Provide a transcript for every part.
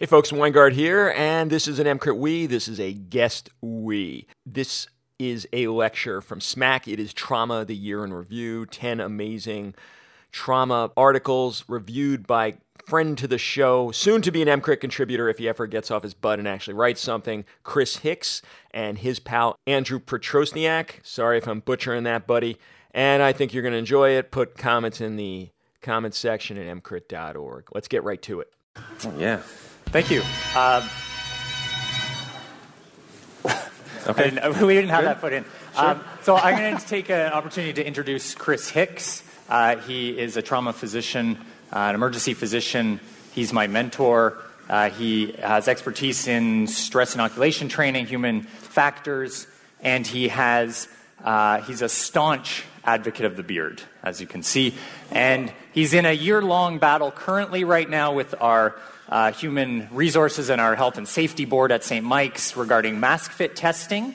Hey folks, Weingart here, and this is an MCRIT We. This is a guest we. This is a lecture from SMAC. It is Trauma, the Year in Review. 10 amazing trauma articles reviewed by friend to the show, soon to be an MCRIT contributor if he ever gets off his butt and actually writes something, Chris Hicks, and his pal Andrew Petrosniak. Sorry if I'm butchering that, buddy. And I think you're going to enjoy it. Put comments in the comments section at mcrit.org. Let's get right to it. Oh, yeah. Thank you. Okay. We didn't have Good. that put in. Sure. So I'm going to take an opportunity to introduce Chris Hicks. He is a trauma physician, an emergency physician. He's my mentor. He has expertise in stress inoculation training, human factors, and he's a staunch advocate of the beard, as you can see. And he's in a year-long battle currently right now with our human resources and our health and safety board at St. Mike's regarding mask fit testing.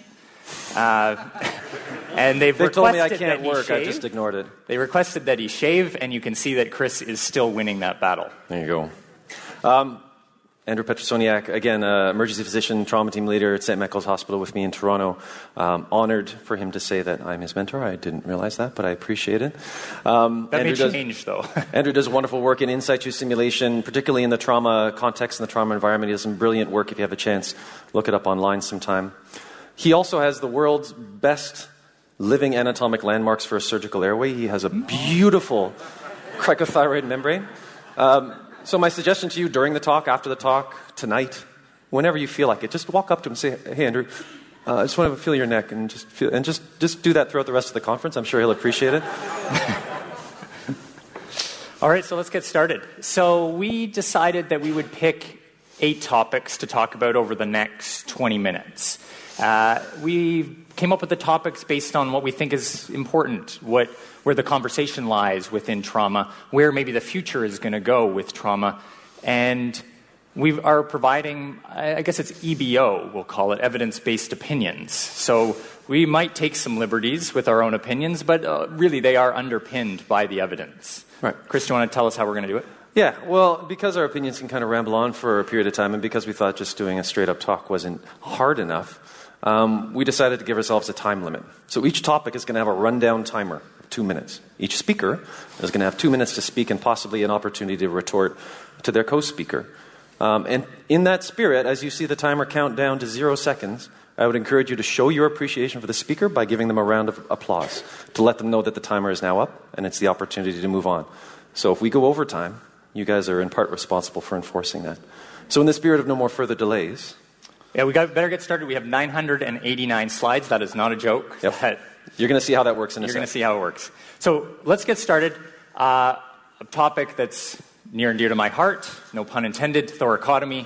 And they told me I requested can't that he work. I shave. just ignored it. They requested that he shave, and you can see that Chris is still winning that battle. There you go. Andrew Petrosniak, again, emergency physician, trauma team leader at St. Michael's Hospital with me in Toronto. Honored for him to say that I'm his mentor. I didn't realize that, but I appreciate it. That may change, though. Andrew does wonderful work in in situ simulation, particularly in the trauma context and the trauma environment. He does some brilliant work. If you have a chance, look it up online sometime. He also has the world's best living anatomic landmarks for a surgical airway. He has a beautiful cricothyroid membrane. So my suggestion to you during the talk, after the talk, tonight, whenever you feel like it, just walk up to him and say, "Hey, Andrew, I just want to feel your neck," and just do that throughout the rest of the conference. I'm sure he'll appreciate it. All right, so let's get started. So we decided that we would pick 8 topics to talk about over the next 20 minutes. We came up with the topics based on what we think is important, where the conversation lies within trauma, where maybe the future is going to go with trauma. And we are providing, I guess it's EBO, we'll call it, evidence-based opinions. So we might take some liberties with our own opinions, but really they are underpinned by the evidence. Right. Chris, do you want to tell us how we're going to do it? Yeah, well, because our opinions can kind of ramble on for a period of time, and because we thought just doing a straight-up talk wasn't hard enough, we decided to give ourselves a time limit. So each topic is going to have a rundown timer of 2 minutes. Each speaker is going to have 2 minutes to speak and possibly an opportunity to retort to their co-speaker. And in that spirit, as you see the timer count down to 0 seconds, I would encourage you to show your appreciation for the speaker by giving them a round of applause to let them know that the timer is now up and it's the opportunity to move on. So if we go over time, you guys are in part responsible for enforcing that. So in the spirit of no more further delays... Yeah, better get started. We have 989 slides. That is not a joke. Yep. You're going to see how that works in a second. You're going to see how it works. So let's get started. A topic that's near and dear to my heart, no pun intended, thoracotomy.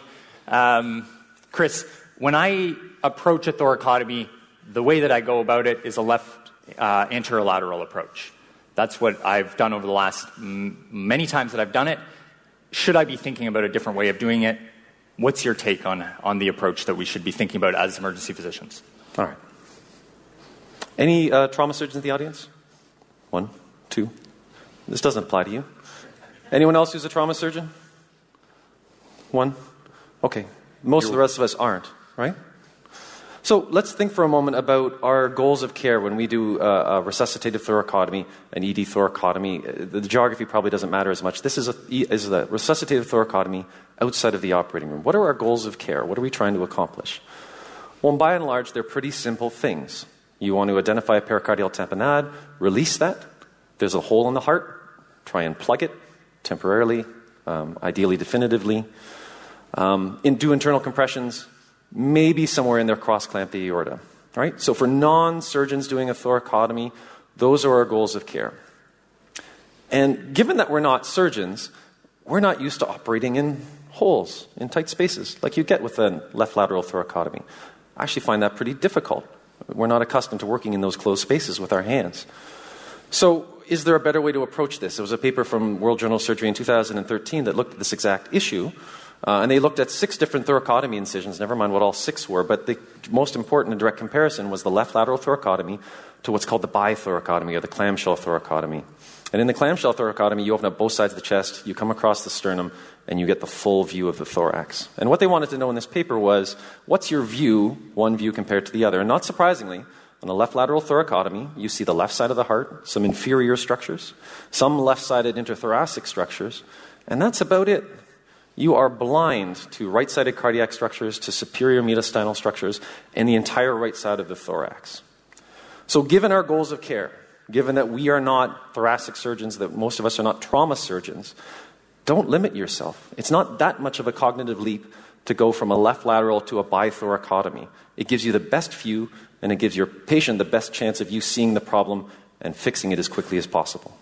Chris, when I approach a thoracotomy, the way that I go about it is a left anterolateral approach. That's what I've done over the last many times that I've done it. Should I be thinking about a different way of doing it? What's your take on the approach that we should be thinking about as emergency physicians? All right. Any trauma surgeons in the audience? 1, 2. This doesn't apply to you. Anyone else who's a trauma surgeon? 1. Okay. Most of the rest of us aren't, right? So let's think for a moment about our goals of care when we do a resuscitative thoracotomy, an ED thoracotomy. The geography probably doesn't matter as much. This is a resuscitative thoracotomy outside of the operating room. What are our goals of care? What are we trying to accomplish? Well, by and large, they're pretty simple things. You want to identify a pericardial tamponade, release that. There's a hole in the heart. Try and plug it temporarily, ideally definitively. Do internal compressions. Maybe somewhere in there cross-clamp the aorta. Right? So for non-surgeons doing a thoracotomy, those are our goals of care. And given that we're not surgeons, we're not used to operating in holes, in tight spaces, like you get with a left lateral thoracotomy. I actually find that pretty difficult. We're not accustomed to working in those closed spaces with our hands. So is there a better way to approach this? There was a paper from World Journal of Surgery in 2013 that looked at this exact issue. And they looked at 6 different thoracotomy incisions, never mind what all 6 were, but the most important and direct comparison was the left lateral thoracotomy to what's called the bithoracotomy or the clamshell thoracotomy. And in the clamshell thoracotomy, you open up both sides of the chest, you come across the sternum, and you get the full view of the thorax. And what they wanted to know in this paper was, what's your view, one view compared to the other? And not surprisingly, on a left lateral thoracotomy, you see the left side of the heart, some inferior structures, some left-sided interthoracic structures, and that's about it. You are blind to right-sided cardiac structures, to superior mediastinal structures, and the entire right side of the thorax. So given our goals of care, given that we are not thoracic surgeons, that most of us are not trauma surgeons, don't limit yourself. It's not that much of a cognitive leap to go from a left lateral to a bithoracotomy. It gives you the best view, and it gives your patient the best chance of you seeing the problem and fixing it as quickly as possible.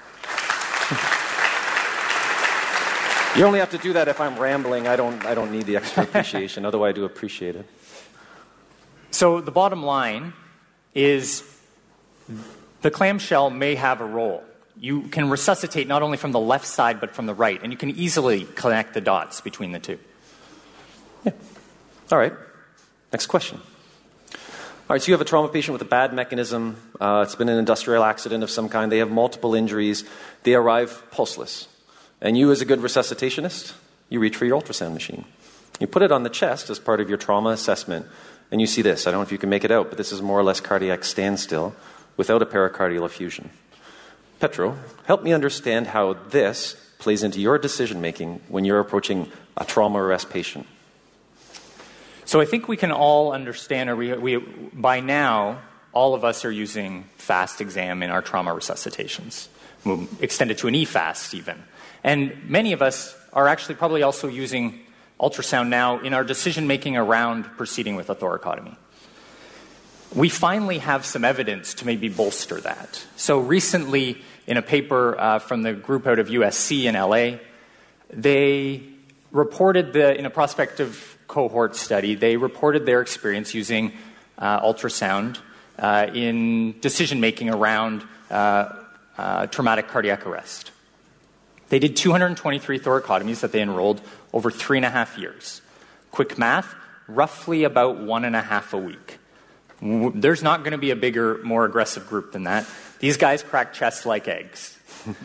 You only have to do that if I'm rambling. I don't need the extra appreciation, although I do appreciate it. So the bottom line is the clamshell may have a role. You can resuscitate not only from the left side but from the right, and you can easily connect the dots between the two. Yeah. All right. Next question. All right, so you have a trauma patient with a bad mechanism. It's been an industrial accident of some kind. They have multiple injuries. They arrive pulseless. And you, as a good resuscitationist, you reach for your ultrasound machine. You put it on the chest as part of your trauma assessment, and you see this. I don't know if you can make it out, but this is more or less cardiac standstill without a pericardial effusion. Petro, help me understand how this plays into your decision-making when you're approaching a trauma arrest patient. So I think we can all understand, or we by now, all of us are using FAST exam in our trauma resuscitations, extended to an EFAST even. And many of us are actually probably also using ultrasound now in our decision-making around proceeding with a thoracotomy. We finally have some evidence to maybe bolster that. So recently, in a paper from the group out of USC in LA, they reported in a prospective cohort study, they reported their experience using ultrasound in decision-making around traumatic cardiac arrest. They did 223 thoracotomies that they enrolled over 3.5 years. Quick math, roughly about 1.5 a week. There's not going to be a bigger, more aggressive group than that. These guys crack chests like eggs.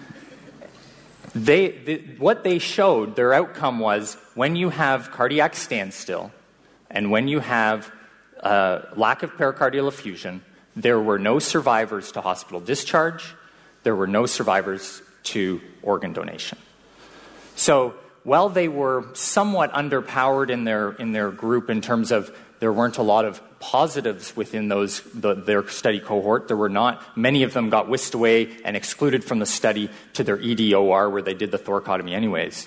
What they showed, their outcome was, when you have cardiac standstill and when you have lack of pericardial effusion, there were no survivors to hospital discharge, there were no survivors to organ donation. So while they were somewhat underpowered in their group in terms of there weren't a lot of positives within their study cohort, there were not. Many of them got whisked away and excluded from the study to their EDOR where they did the thoracotomy anyways.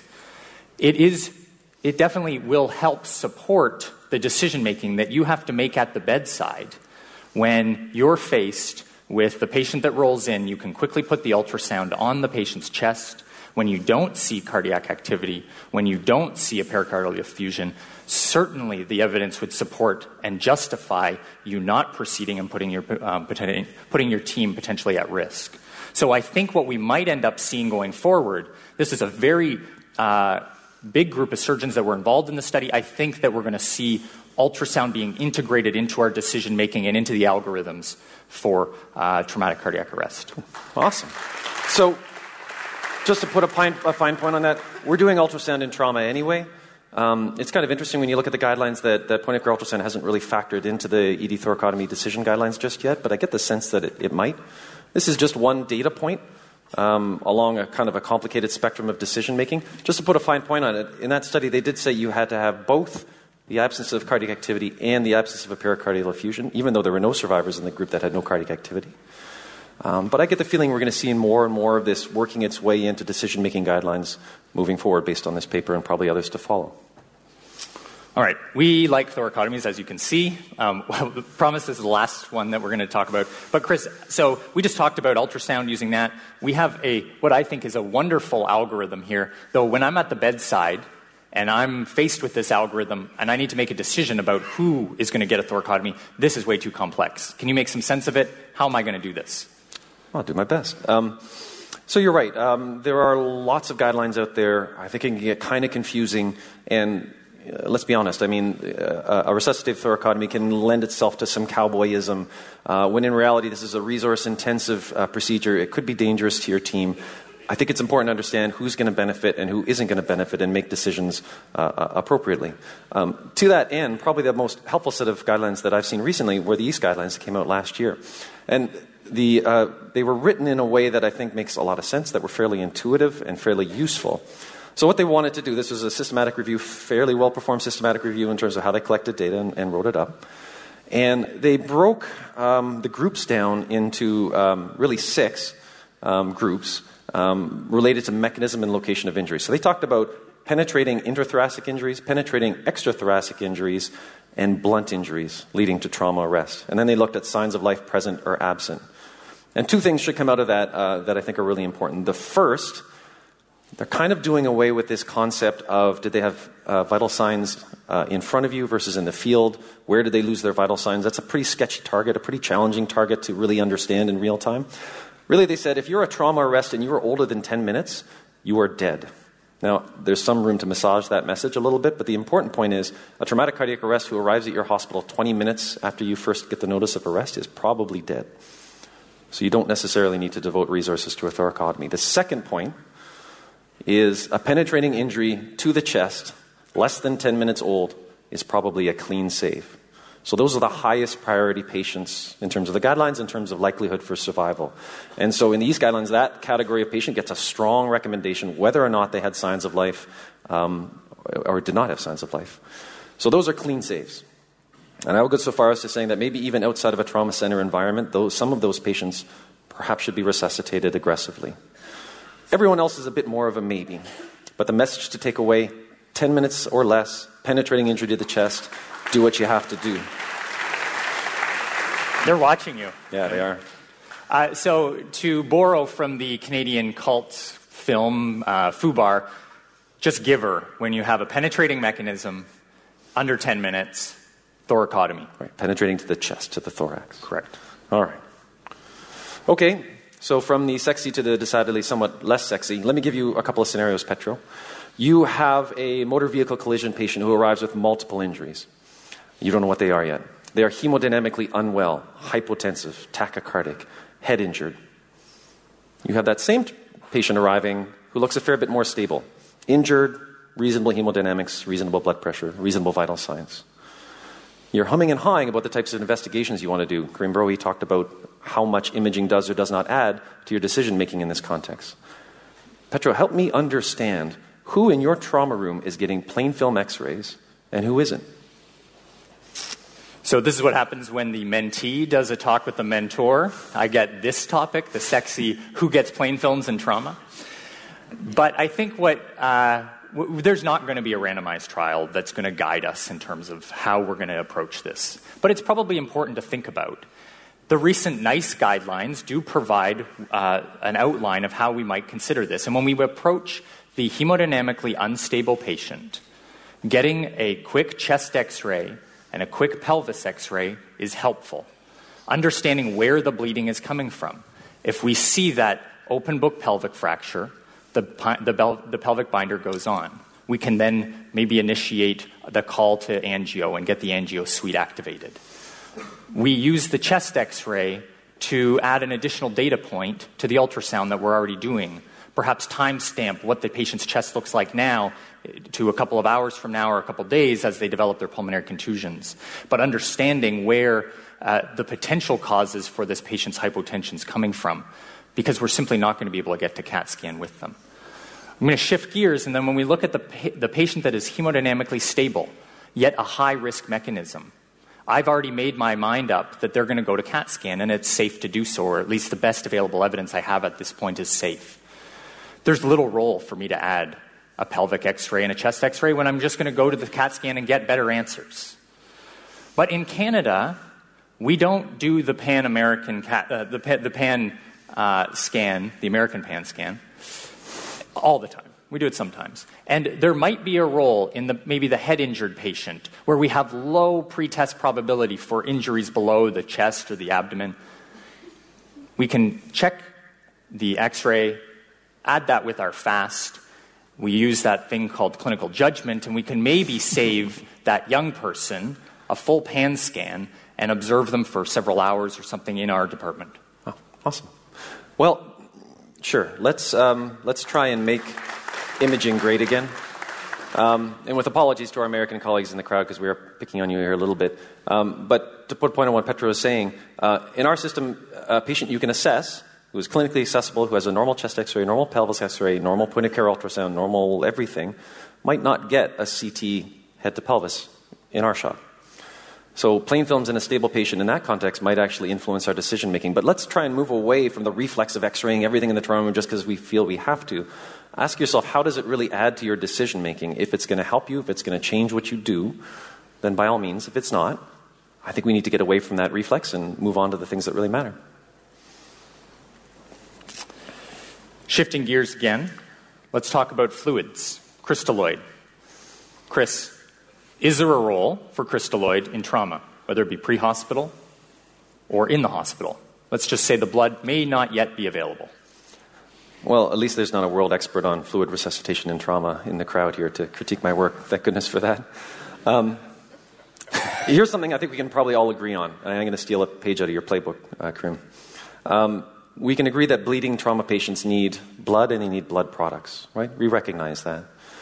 It definitely will help support the decision-making that you have to make at the bedside when you're faced with the patient that rolls in. You can quickly put the ultrasound on the patient's chest. When you don't see cardiac activity, when you don't see a pericardial effusion, certainly the evidence would support and justify you not proceeding and putting your team potentially at risk. So I think what we might end up seeing going forward, this is a very big group of surgeons that were involved in the study. I think that we're going to see ultrasound being integrated into our decision-making and into the algorithms for traumatic cardiac arrest. Awesome. So just to put a fine point on that, we're doing ultrasound in trauma anyway. It's kind of interesting when you look at the guidelines that point-of-care ultrasound hasn't really factored into the ED thoracotomy decision guidelines just yet, but I get the sense that it might. This is just one data point along a kind of a complicated spectrum of decision-making. Just to put a fine point on it, in that study they did say you had to have both the absence of cardiac activity and the absence of a pericardial effusion, even though there were no survivors in the group that had no cardiac activity. But I get the feeling we're going to see more and more of this working its way into decision-making guidelines moving forward based on this paper and probably others to follow. All right. We like thoracotomies, as you can see. Well, promise this is the last one that we're going to talk about. But Chris, so we just talked about ultrasound using that. We have what I think is a wonderful algorithm here, though when I'm at the bedside and I'm faced with this algorithm and I need to make a decision about who is going to get a thoracotomy, this is way too complex. Can you make some sense of it? How am I going to do this? I'll do my best. So you're right. There are lots of guidelines out there. I think it can get kind of confusing. And let's be honest. I mean, a resuscitative thoracotomy can lend itself to some cowboyism, when in reality this is a resource-intensive procedure. It could be dangerous to your team. I think it's important to understand who's going to benefit and who isn't going to benefit and make decisions appropriately. To that end, probably the most helpful set of guidelines that I've seen recently were the East guidelines that came out last year. And they were written in a way that I think makes a lot of sense, that were fairly intuitive and fairly useful. So what they wanted to do, this was a systematic review, fairly well-performed systematic review in terms of how they collected data and wrote it up. And they broke the groups down into really 6 groups related to mechanism and location of injury. So they talked about penetrating intrathoracic injuries, penetrating extrathoracic injuries, and blunt injuries leading to trauma arrest. And then they looked at signs of life present or absent. And 2 things should come out of that that I think are really important. The first, they're kind of doing away with this concept of did they have vital signs in front of you versus in the field? Where did they lose their vital signs? That's a pretty sketchy target, a pretty challenging target to really understand in real time. Really, they said, if you're a trauma arrest and you are older than 10 minutes, you are dead. Now, there's some room to massage that message a little bit, but the important point is a traumatic cardiac arrest who arrives at your hospital 20 minutes after you first get the notice of arrest is probably dead. So you don't necessarily need to devote resources to a thoracotomy. The second point is a penetrating injury to the chest, less than 10 minutes old, is probably a clean save. So those are the highest priority patients in terms of the guidelines, in terms of likelihood for survival. And so in these guidelines, that category of patient gets a strong recommendation whether or not they had signs of life or did not have signs of life. So those are clean saves. And I would go so far as to saying that maybe even outside of a trauma center environment, some of those patients perhaps should be resuscitated aggressively. Everyone else is a bit more of a maybe. But the message to take away, 10 minutes or less, penetrating injury to the chest, do what you have to do. They're watching you. Yeah, they are. So to borrow from the Canadian cult film, FUBAR, just give her when you have a penetrating mechanism, under 10 minutes, thoracotomy. Right, penetrating to the chest, to the thorax. Correct. All right. Okay, so from the sexy to the decidedly somewhat less sexy, let me give you a couple of scenarios, Petro. You have a motor vehicle collision patient who arrives with multiple injuries. You don't know what they are yet. They are hemodynamically unwell, hypotensive, tachycardic, head injured. You have that same patient arriving who looks a fair bit more stable. Injured, reasonable hemodynamics, reasonable blood pressure, reasonable vital signs. You're humming and hawing about the types of investigations you want to do. Karim Brohi talked about how much imaging does or does not add to your decision making in this context. Petro, help me understand who in your trauma room is getting plain film x-rays and who isn't. So this is what happens when the mentee does a talk with the mentor. I get this topic, the sexy who gets plain films in trauma. But I think there's not going to be a randomized trial that's going to guide us in terms of how we're going to approach this. But it's probably important to think about. The recent NICE guidelines do provide an outline of how we might consider this. And when we approach the hemodynamically unstable patient, getting a quick chest x-ray and a quick pelvis x-ray is helpful. Understanding where the bleeding is coming from. If we see that open book pelvic fracture, the pelvic binder goes on. We can then maybe initiate the call to angio and get the angio suite activated. We use the chest x-ray to add an additional data point to the ultrasound that we're already doing. Perhaps timestamp what the patient's chest looks like now to a couple of hours from now or a couple of days as they develop their pulmonary contusions. But understanding where the potential causes for this patient's hypotension is coming from, because we're simply not going to be able to get to CAT scan with them. I'm going to shift gears, and then when we look at the patient that is hemodynamically stable, yet a high-risk mechanism, I've already made my mind up that they're going to go to CAT scan, and it's safe to do so, or at least the best available evidence I have at this point is safe. There's little role for me to add a pelvic x-ray and a chest x-ray when I'm just going to go to the CAT scan and get better answers. But in Canada, we don't do the Pan-American the Pan scan, the American Pan scan, all the time. We do it sometimes. And there might be a role in maybe the head-injured patient where we have low pretest probability for injuries below the chest or the abdomen. We can check the x-ray, add that with our FAST. We use that thing called clinical judgment, and we can maybe save that young person a full Pan scan and observe them for several hours or something in our department. Oh, awesome. Well, Sure. Let's try and make imaging great again. And with apologies to our American colleagues in the crowd because we are picking on you here a little bit. But to put a point on what Petra was saying, in our system, a patient you can assess who is clinically accessible, who has a normal chest x-ray, normal pelvis x-ray, normal point-of-care ultrasound, normal everything, might not get a CT head to pelvis in our shop. So plain films in a stable patient in that context might actually influence our decision making. But let's try and move away from the reflex of x-raying everything in the trauma room just because we feel we have to. Ask yourself, how does it really add to your decision making? If it's going to help you, if it's going to change what you do, then by all means. If it's not, I think we need to get away from that reflex and move on to the things that really matter. Shifting gears again, let's talk about fluids, crystalloid. Chris, is there a role for crystalloid in trauma, whether it be pre-hospital or in the hospital? Let's just say the blood may not yet be available. Well, at least there's not a world expert on fluid resuscitation and trauma in the crowd here to critique my work. Thank goodness for that. Here's something I think we can probably all agree on, and I'm going to steal a page out of your playbook, Karim. We can agree that bleeding trauma patients need blood and they need blood products, right? We recognize that.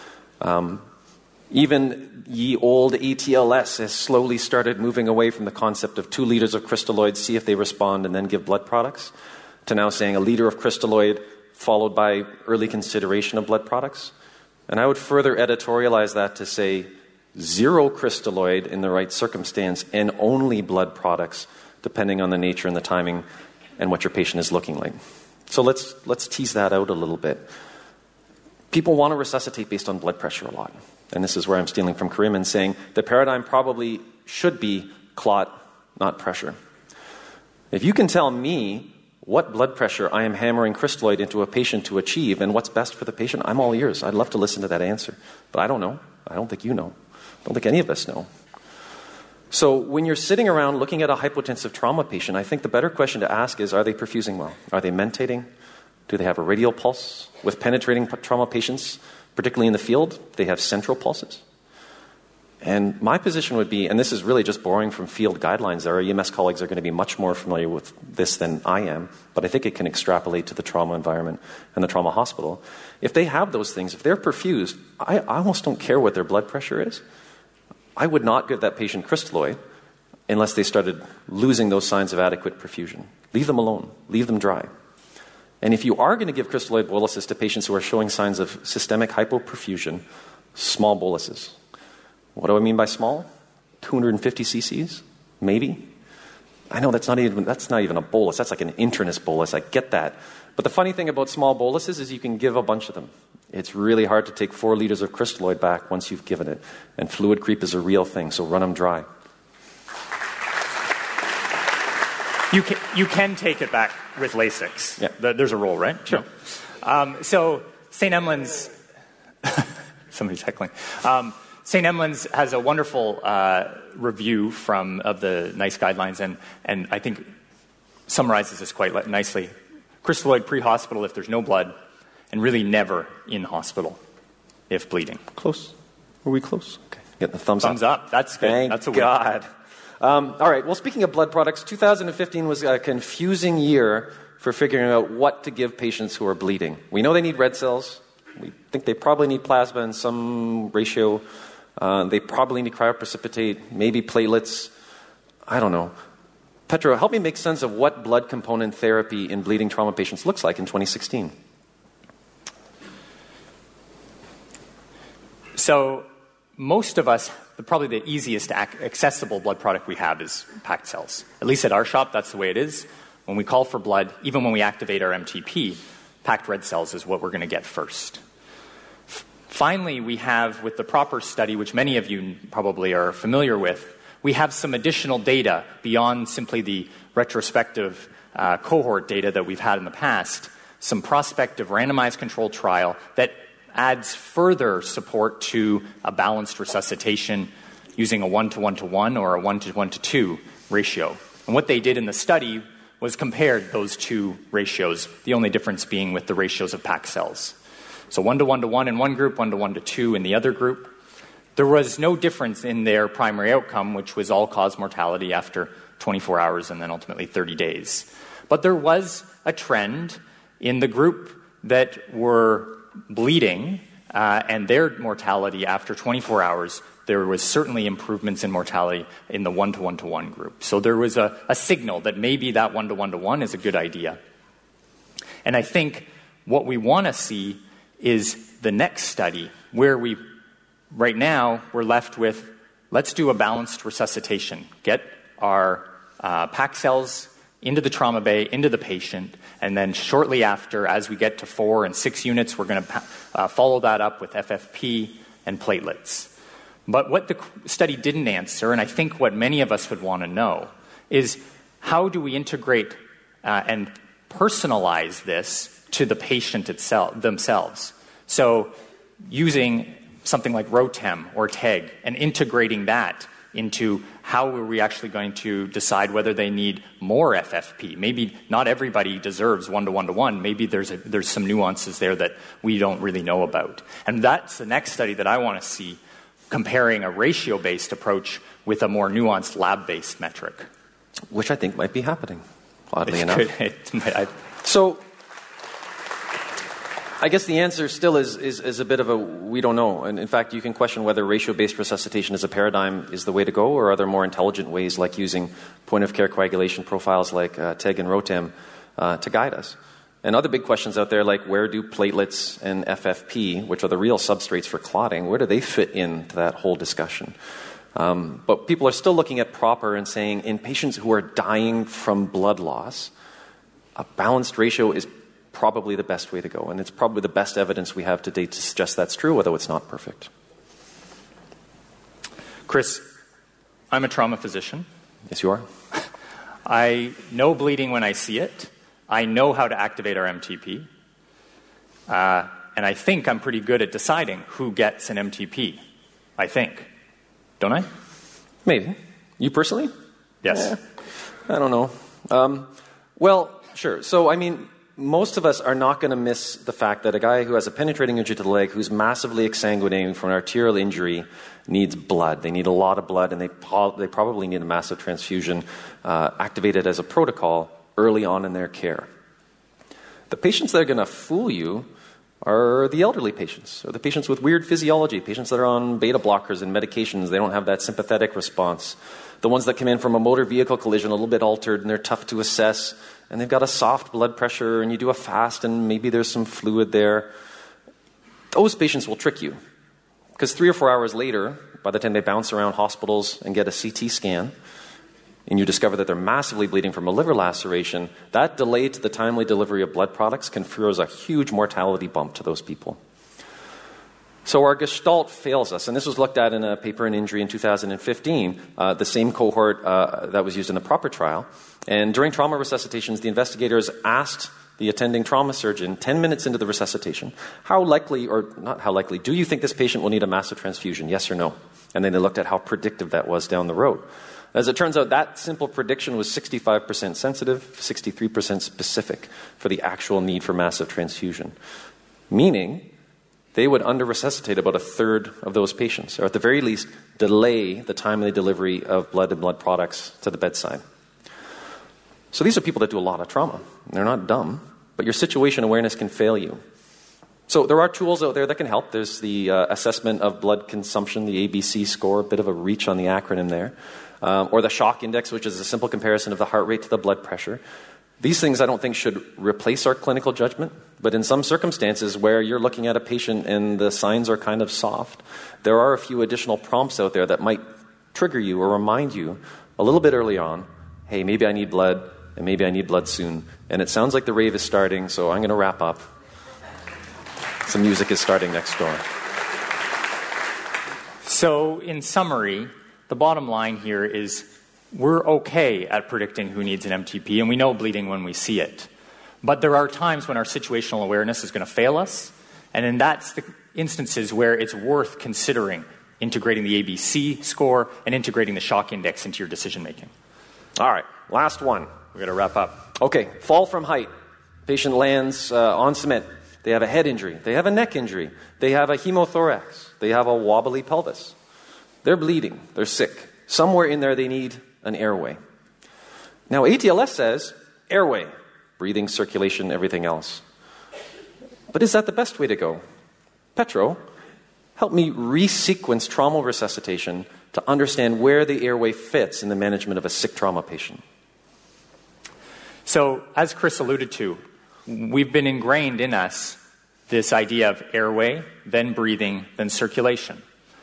Even ye old ATLS has slowly started moving away from the concept of 2 liters of crystalloid, see if they respond, and then give blood products, to now saying a liter of crystalloid followed by early consideration of blood products. And I would further editorialize that to say 0 crystalloid in the right circumstance and only blood products, depending on the nature and the timing and what your patient is looking like. So let's tease that out a little bit. People want to resuscitate based on blood pressure a lot. And this is where I'm stealing from Karim and saying the paradigm probably should be clot, not pressure. If you can tell me what blood pressure I am hammering crystalloid into a patient to achieve and what's best for the patient, I'm all ears. I'd love to listen to that answer. But I don't know. I don't think you know. I don't think any of us know. So when you're sitting around looking at a hypotensive trauma patient, I think the better question to ask is, are they perfusing well? Are they mentating? Do they have a radial pulse? With penetrating trauma patients, particularly in the field, they have central pulses. And my position would be, and this is really just borrowing from field guidelines, our EMS colleagues are going to be much more familiar with this than I am, but I think it can extrapolate to the trauma environment and the trauma hospital. If they have those things, if they're perfused, I almost don't care what their blood pressure is. I would not give that patient crystalloid unless they started losing those signs of adequate perfusion. Leave them alone. Leave them dry. And if you are going to give crystalloid boluses to patients who are showing signs of systemic hypoperfusion, small boluses. What do I mean by small? 250 cc's? Maybe? I know that's not even a bolus. That's like an internist bolus. I get that. But the funny thing about small boluses is you can give a bunch of them. It's really hard to take 4 liters of crystalloid back once you've given it. And fluid creep is a real thing, so run them dry. You can take it back with Lasix. Yeah. There's a role, right? Sure. So St. Emlyn's, somebody's heckling. St. Emlyn's has a wonderful review of the NICE guidelines, and I think summarizes this quite nicely. Crystalloid pre-hospital if there's no blood, and really never in hospital if bleeding. Close. Were we close? Okay. Get the thumbs up. That's good. Thank That's a win. God. All right. Well, speaking of blood products, 2015 was a confusing year for figuring out what to give patients who are bleeding. We know they need red cells. We think they probably need plasma in some ratio. They probably need cryoprecipitate, maybe platelets. I don't know. Petra, help me make sense of what blood component therapy in bleeding trauma patients looks like in 2016. So most of us, probably the easiest accessible blood product we have is packed cells. At least at our shop, that's the way it is. When we call for blood, even when we activate our MTP, packed red cells is what we're going to get first. Finally, we have, with the PROPER study, which many of you probably are familiar with, we have some additional data beyond simply the retrospective cohort data that we've had in the past, some prospective randomized controlled trial that adds further support to a balanced resuscitation using a 1:1:1 or a 1:1:2 ratio. And what they did in the study was compared those two ratios, the only difference being with the ratios of packed cells. So 1:1:1 in one group, 1:1:2 in the other group. There was no difference in their primary outcome, which was all-cause mortality after 24 hours and then ultimately 30 days. But there was a trend in the group that were bleeding and their mortality after 24 hours, there was certainly improvements in mortality in the 1-to-1-to-1 group. So there was a signal that maybe that 1-to-1-to-1 is a good idea. And I think what we want to see is the next study, where right now we're left with, let's do a balanced resuscitation. Get our PAC cells into the trauma bay, into the patient, and then shortly after, as we get to 4 and 6 units, we're going to follow that up with FFP and platelets. But what the study didn't answer, and I think what many of us would want to know, is how do we integrate and personalize this to the patient themselves? So using something like ROTEM or TEG and integrating that into how are we actually going to decide whether they need more FFP. Maybe not everybody deserves 1-to-1-to-1. Maybe there's some nuances there that we don't really know about. And that's the next study that I want to see, comparing a ratio-based approach with a more nuanced lab-based metric. Which I think might be happening, oddly enough. So I guess the answer still is a bit of a we don't know. And in fact, you can question whether ratio-based resuscitation as a paradigm is the way to go, or are there more intelligent ways like using point-of-care coagulation profiles like TEG and ROTEM to guide us. And other big questions out there, like where do platelets and FFP, which are the real substrates for clotting, where do they fit into that whole discussion? But people are still looking at proper and saying in patients who are dying from blood loss, a balanced ratio is probably the best way to go. And it's probably the best evidence we have to date to suggest that's true, although it's not perfect. Chris, I'm a trauma physician. Yes, you are. I know bleeding when I see it. I know how to activate our MTP. And I think I'm pretty good at deciding who gets an MTP. I think. Don't I? Maybe. You personally? Yes. I don't know. Well, sure. So, I mean, most of us are not going to miss the fact that a guy who has a penetrating injury to the leg, who's massively exsanguinating from an arterial injury, needs blood. They need a lot of blood, and they probably need a massive transfusion activated as a protocol early on in their care. The patients that are going to fool you are the elderly patients, or the patients with weird physiology, patients that are on beta blockers and medications. They don't have that sympathetic response. The ones that come in from a motor vehicle collision a little bit altered, and they're tough to assess, and they've got a soft blood pressure, and you do a fast, and maybe there's some fluid there. Those patients will trick you, because 3 or 4 hours later, by the time they bounce around hospitals and get a CT scan, and you discover that they're massively bleeding from a liver laceration, that delay to the timely delivery of blood products confers a huge mortality bump to those people. So our gestalt fails us, and this was looked at in a paper in Injury in 2015, the same cohort that was used in the proper trial. And during trauma resuscitations, the investigators asked the attending trauma surgeon 10 minutes into the resuscitation, how likely, or not how likely, do you think this patient will need a massive transfusion, yes or no? And then they looked at how predictive that was down the road. As it turns out, that simple prediction was 65% sensitive, 63% specific for the actual need for massive transfusion. Meaning, they would under-resuscitate about a third of those patients, or at the very least, delay the timely delivery of blood and blood products to the bedside. So these are people that do a lot of trauma. They're not dumb, but your situation awareness can fail you. So there are tools out there that can help. There's the assessment of blood consumption, the ABC score, a bit of a reach on the acronym there, or the shock index, which is a simple comparison of the heart rate to the blood pressure. These things I don't think should replace our clinical judgment, but in some circumstances where you're looking at a patient and the signs are kind of soft, there are a few additional prompts out there that might trigger you or remind you a little bit early on, hey, maybe I need blood, and maybe I need blood soon. And it sounds like the rave is starting, so I'm going to wrap up. Some music is starting next door. So, in summary, the bottom line here is we're okay at predicting who needs an MTP, and we know bleeding when we see it. But there are times when our situational awareness is going to fail us, and then that's the instances where it's worth considering integrating the ABC score and integrating the shock index into your decision-making. All right, last one. We're going to wrap up. Okay, fall from height. Patient lands on cement. They have a head injury. They have a neck injury. They have a hemothorax. They have a wobbly pelvis. They're bleeding. They're sick. Somewhere in there they need an airway. Now, ATLS says airway, breathing, circulation, everything else. But is that the best way to go? Petro, help me resequence traumal resuscitation to understand where the airway fits in the management of a sick trauma patient. So, as Chris alluded to, we've been ingrained in us this idea of airway, then breathing, then circulation.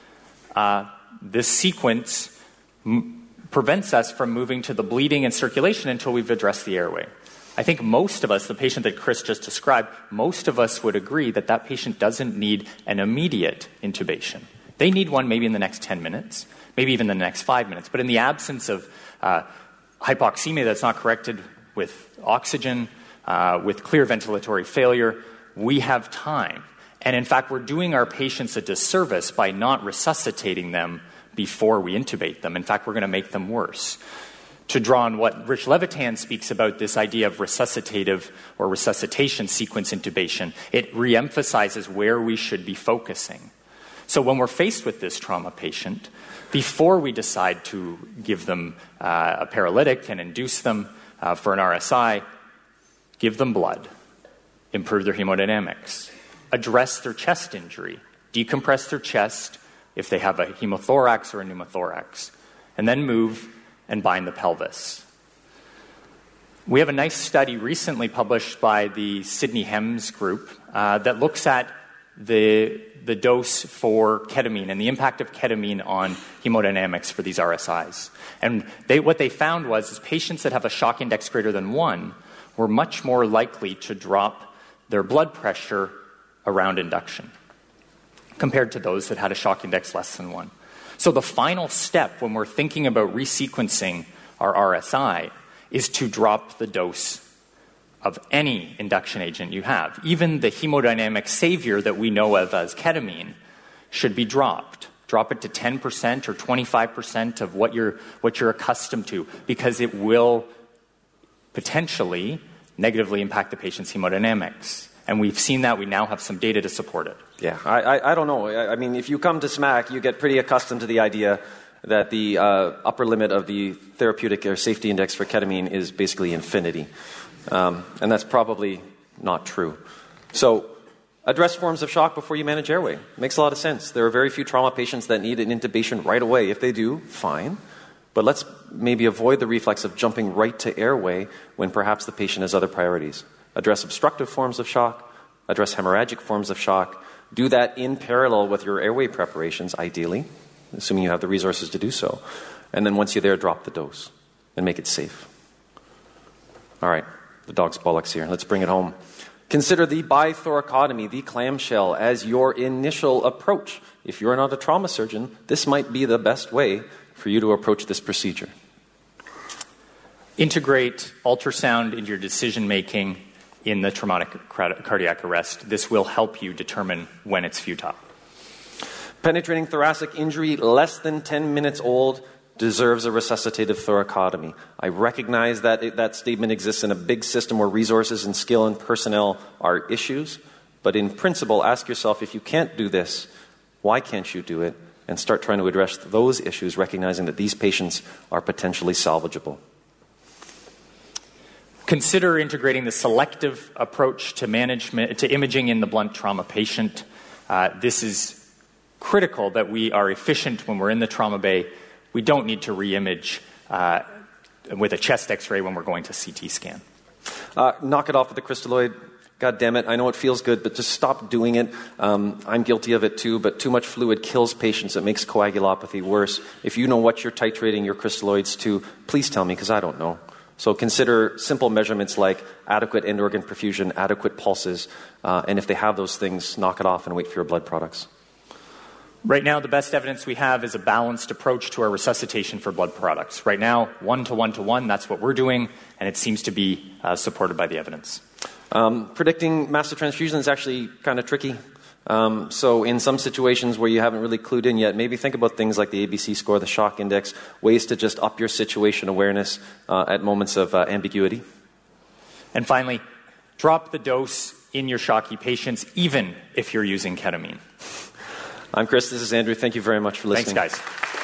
This sequence prevents us from moving to the bleeding and circulation until we've addressed the airway. I think most of us, the patient that Chris just described, most of us would agree that that patient doesn't need an immediate intubation. They need one maybe in the next 10 minutes, maybe even the next 5 minutes. But in the absence of hypoxemia that's not corrected with oxygen, with clear ventilatory failure, we have time. And in fact, we're doing our patients a disservice by not resuscitating them before we intubate them. In fact, we're going to make them worse. To draw on what Rich Levitan speaks about, this idea of resuscitative or resuscitation sequence intubation, it reemphasizes where we should be focusing. So when we're faced with this trauma patient, before we decide to give them a paralytic and induce them for an RSI, give them blood, improve their hemodynamics, address their chest injury, decompress their chest if they have a hemothorax or a pneumothorax, and then move and bind the pelvis. We have a nice study recently published by the Sidney Hems group that looks at the dose for ketamine and the impact of ketamine on hemodynamics for these RSIs. And what they found was patients that have a shock index greater than 1 were much more likely to drop their blood pressure around induction compared to those that had a shock index less than 1. So the final step when we're thinking about resequencing our RSI is to drop the dose of any induction agent you have. Even the hemodynamic savior that we know of as ketamine should be dropped. Drop it to 10% or 25% of what you're accustomed to, because it will potentially negatively impact the patient's hemodynamics. And we've seen that. We now have some data to support it. Yeah, I don't know. I mean, if you come to SMAC, you get pretty accustomed to the idea that the upper limit of the therapeutic or safety index for ketamine is basically infinity. And that's probably not true. So address forms of shock before you manage airway. Makes a lot of sense. There are very few trauma patients that need an intubation right away. If they do, fine. But let's maybe avoid the reflex of jumping right to airway when perhaps the patient has other priorities. Address obstructive forms of shock, address hemorrhagic forms of shock. Do that in parallel with your airway preparations, ideally, assuming you have the resources to do so. And then once you're there, drop the dose and make it safe. All right, the dog's bollocks here. Let's bring it home. Consider the bithoracotomy, the clamshell, as your initial approach. If you're not a trauma surgeon, this might be the best way for you to approach this procedure. Integrate ultrasound into your decision-making in the traumatic cardiac arrest. This will help you determine when it's futile. Penetrating thoracic injury less than 10 minutes old deserves a resuscitative thoracotomy. I recognize that that statement exists in a big system where resources and skill and personnel are issues, but in principle, ask yourself, if you can't do this, why can't you do it? And start trying to address those issues, recognizing that these patients are potentially salvageable. Consider integrating the selective approach to management, to imaging in the blunt trauma patient. This is critical that we are efficient when we're in the trauma bay. We don't need to re-image with a chest x-ray when we're going to CT scan. Knock it off with the crystalloid. God damn it, I know it feels good, but just stop doing it. I'm guilty of it too, but too much fluid kills patients. It makes coagulopathy worse. If you know what you're titrating your crystalloids to, please tell me, because I don't know. So consider simple measurements like adequate end organ perfusion, adequate pulses, and if they have those things, knock it off and wait for your blood products. Right now, the best evidence we have is a balanced approach to our resuscitation for blood products. Right now, 1 to 1 to 1, that's what we're doing, and it seems to be supported by the evidence. Predicting massive transfusion is actually kind of tricky. So in some situations where you haven't really clued in yet, maybe think about things like the ABC score, the shock index, ways to just up your situation awareness at moments of ambiguity. And finally, drop the dose in your shocky patients, even if you're using ketamine. I'm Chris, this is Andrew. Thank you very much for listening. Thanks, guys.